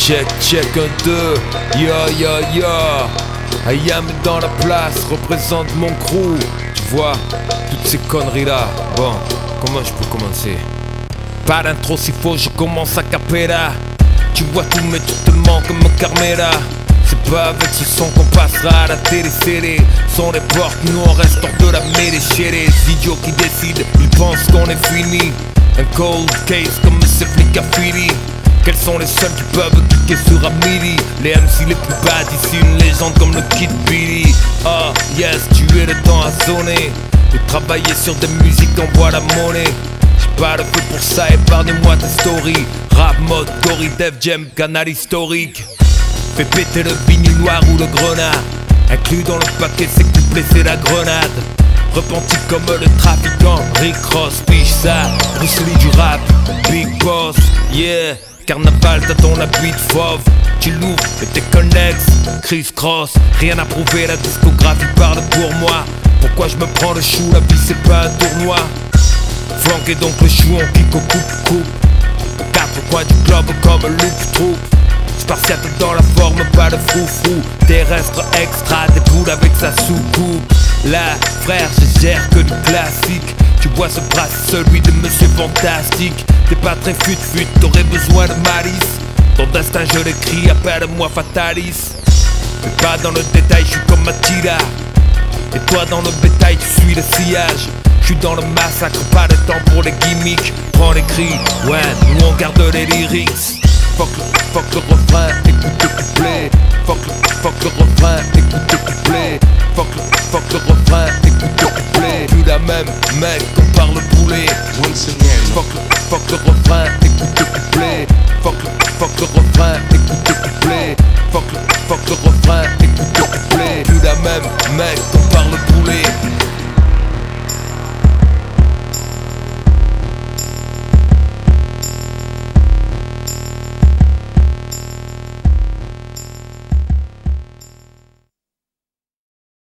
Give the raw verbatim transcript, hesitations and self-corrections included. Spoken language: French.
Check, check, un, deux, ya, ya, ya. I am dans la place, représente mon crew. Tu vois, toutes ces conneries là. Bon, comment je peux commencer? Pas d'intro s'il faut, je commence à cappella. Tu vois tout mais tu te manques comme Carmela. C'est pas avec ce son qu'on passera à la télé-série. Sont les portes, nous on reste hors de la mêlée. Chez les idiots qui décident, ils pensent qu'on est fini. Un cold case comme ce flic à Philly. Quels sont les seuls qui peuvent cliquer sur Amélie? Les M C les plus bad ici, une légende comme le Kid Billy. Oh yes, tu es le temps à sonner. Vous travailler sur des musiques, on voit la monnaie. J'ai pas le feu pour ça, épargnez-moi tes stories. Rap mode, Gory, Def Jam, canal historique. Fais péter le vinyle noir ou le grenade. Inclus dans le paquet, c'est couplé, c'est la grenade. Repenti comme le trafiquant, Rick Ross, piche ça, Bruce Lee du rap, Big Boss, yeah. Carnaval, t'as ton habit de fauve. Tu l'ouvres et t'es connexe, Chris Cross. Rien à prouver, la discographie parle pour moi. Pourquoi je me prends le chou, la vie c'est pas un tournoi. Flanquez donc le chou, on kick au coupe-coupe. Aux quatre coins du club comme loop troupe. Spartiate dans la forme, pas de fou-fou. Terrestre extra, des boules avec sa soucoupe. Là, frère, je gère que du classique. Tu vois ce bras, celui de Monsieur Fantastique. T'es pas très fut-fut, t'aurais besoin de malice. Ton destin je l'écris, appelle-moi Fatalis. Mais pas dans le détail, je suis comme Matilda. Et toi dans le bétail, tu suis le sillage. Je suis dans le massacre, pas de temps pour les gimmicks. Prends les cris, ouais, nous on garde les lyrics. Fuck le, fuck le refrain, écoute le couplet. Fuck le, fuck le refrain, écoute le couplet. Fuck le, fuck le refrain, écoute le couplet. Plus la même mec qu'on parle poulet. Fuck le, fuck le refrain, écoute le couplet. Fuck le, fuck le refrain, écoute le couplet. Fuck le, fuck le refrain, écoute le couplet. Plus la même mec qu'on parle poulet.